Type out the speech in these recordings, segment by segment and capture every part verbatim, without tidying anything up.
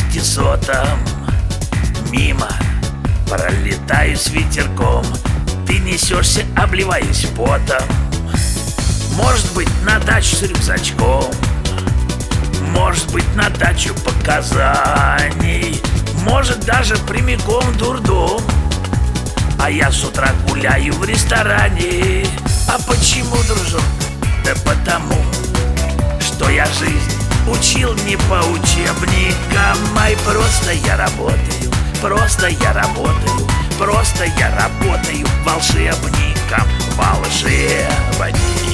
шестисотом. Мимо пролетаю с ветерком, ты несешься, обливаясь потом. Может быть, на дачу с рюкзачком, может быть, на дачу показаний, может, даже прямиком в дурдом. А я с утра гуляю в ресторане. А почему, дружок? Да потому, что я жизнь учил не по учебникам, ай, просто я работаю, просто я работаю, просто я работаю волшебником, волшебником.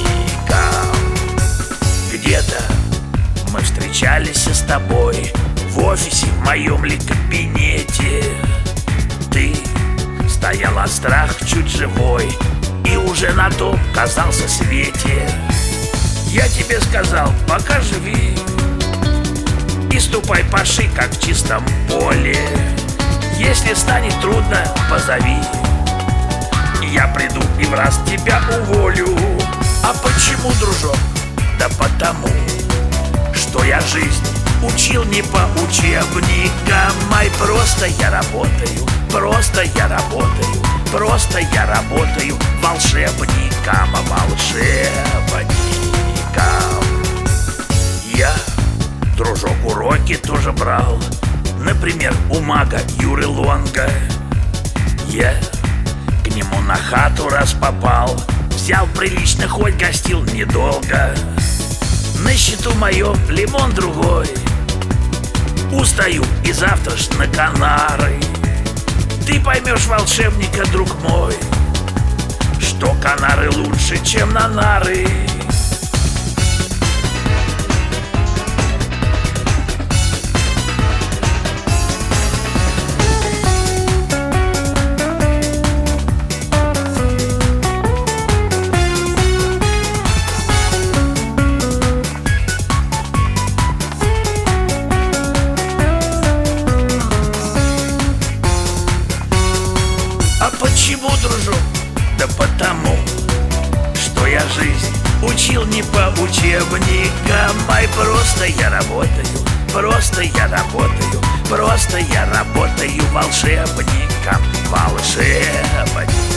Где-то мы встречались с тобой в офисе, в моем ли кабинете. Ты стоял от страха чуть живой и уже на том казался свете. Я тебе сказал, пока живи и ступай по ши, как в чистом поле. Если станет трудно, позови, я приду и в раз тебя уволю. А почему, дружок? Да потому, что я жизнь учил не по учебникам, ай, просто я работаю, просто я работаю, просто я работаю волшебником, волшебником. Я, дружок, уроки тоже брал, например, у мага Юры Лонга. Я к нему на хату раз попал, взял прилично, хоть гостил недолго. На счету моем лимон другой, устаю и завтра ж на Канары. Ты поймешь, волшебника, друг мой, что Канары лучше, чем на нары. Почему, дружок? Да потому, что я жизнь учил не по учебникам, ай, просто я работаю, просто я работаю, просто я работаю волшебником, волшебником.